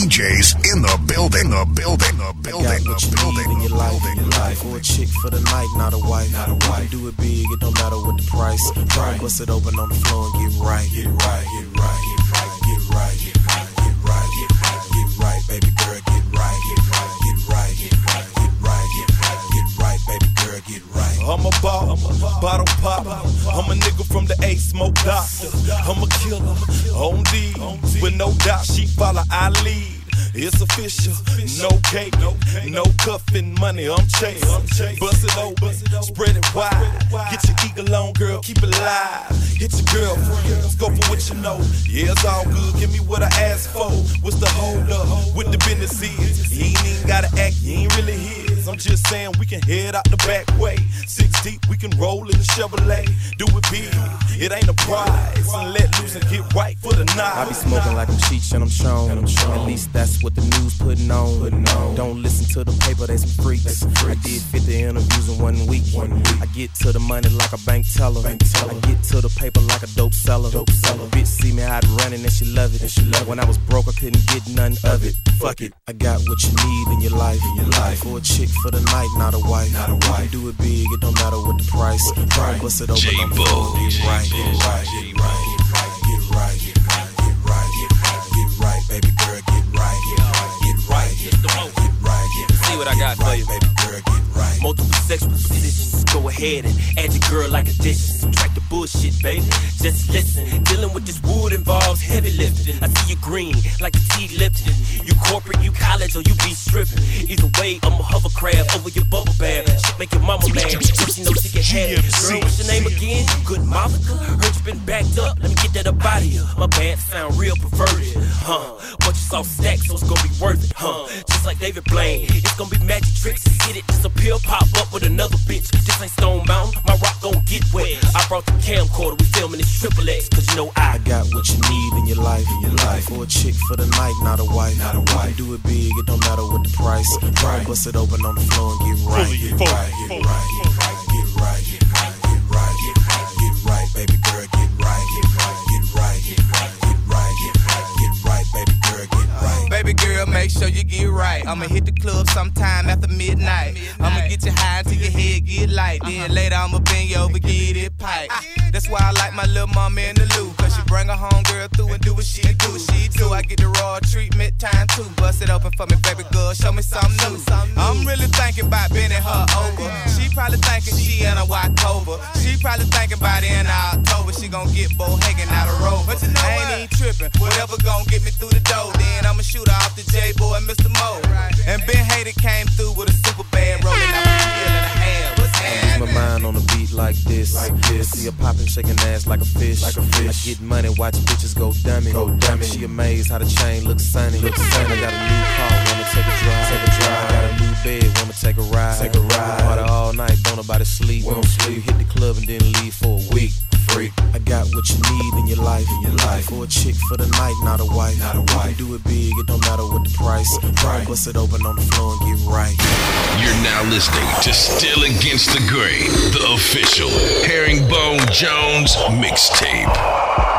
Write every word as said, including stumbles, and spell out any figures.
D Js in the building, the building, the building, what the you building, need in your life, building, in your life. For a chick for the night, not a wife. Not a wife. You can do it big, it don't matter what the price. Right. Bust it open on the floor and get right. Get right, get right, get right, get right, get right, get right, get right, get right, baby girl, get right, get right, get right, get right, get right, get right, get right, baby girl, get right. I'm a ball, bottle popper. I'm a nigga from the A, smoke doctor. I'm a killer, on D, with no doubt she follow I lead. It's official, no cake, no cuffin' money, I'm chasing. Bust it open, spread it wide. Get your eagle on, girl, keep it live. Hit your girlfriend, let's go for what you know. Yeah, it's all good, give me what I asked for. What's the hold up, what the business is? You ain't even gotta act, you ain't really his. I'm just saying we can head out the back way. Six deep, we can roll in the Chevrolet. Do it big, it ain't a prize. And let loose and get right for the night. I be smoking like I'm Cheech and I'm shown. At least that's what the news putting on. Putting on. Don't listen to the paper, they some freaks. Some freaks. I did fifty interviews in one week. one week. I get to the money like a bank teller. Bank teller. I get to the paper like a dope seller. Dope seller. Bitch see me out running and she love it. And she love it. When I was broke, I couldn't get none of it. Fuck it. I got what you need in your life. In your life. For a chick for the night, not a wife. Not a wife. You can do it big, it don't matter what the price. Right. Bust it open on the floor. Get right, get right, get right, get right, get right, get right, get right, get right, baby girl, get right, get right, get right, get right, get right, get right. See what I got for you, baby girl, get right. Multiple sexual positions. Go ahead and add your girl like addition. Subtract the bullshit, baby. Just listen. Dealing with this wood involves heavy lifting. I see you green like a T Lipton. You corporate, you college, or you be stripping. Either way, I'm a hovercraft over your bubble bath. Shit make your mama mad. She know she can have it. Girl, what's your name again? Good Monica. Heard you been backed up. Let me get that up out of you. My bad sound real perverted, huh? But you saw stacks, so it's gonna be worth it, huh? Just like David Blaine, it's gonna be magic tricks. Hit it, disappear, pop up with another bitch. This ain't Stone Mountain, my rock gon' get wet. I brought the camcorder, we filming this triple X, cause you know I, I got what you need in your life. In your life. For a chick for the night, not a wife. Not a wife. Do it big, it don't matter what the price. Right. Bust it open on the floor and get right. Fully, get, fully, right get, fully, right, get right, get right, get right, get right, get right, get right, baby girl, get right, get right, get right, get right, get right, get right, get right, baby girl, get right. Baby girl, make sure you get right. I'ma hit the club sometime after midnight. I'ma get you high until your head get light. Then later I'ma bend you over, get it pipe. That's why I like my little mama in the loop, cause she bring her home girl through and do what she do. What she do. I get the raw treatment time too. Bust it open for me, baby girl, show me something new. I'm really thinking about bending her over. She probably thinking she in a October. She probably thinking about in October she gon' get Bo Hagen out of Rover. But you know I ain't even tripping. Whatever gon' get me through the door. Then I'ma shoot her off the J-Boy and Mister Mo. And Ben Hader came through with a super bad rolling out the hill and a half. I lose my mind on a beat like this. Like this. See her popping, shaking ass like a fish. Like a fish. I get money, watch bitches go dummy. Go dummy. She amazed how the chain looks sunny. Looks sunny. I got a new car, wanna take a drive. Take a drive. I got a new bed, wanna take a ride. Take a ride. Party all night, don't nobody sleep. We don't sleep. Hit the club and then leave for a week. Freak. I got what you need in your life. In your life. For a chick for the night, not a wife. Not a wife. You can do it big, it don't matter what the price. Right. Bust it open on the floor and get right. You're now listening to Still Against the Grain, the official Herringbone Jones mixtape.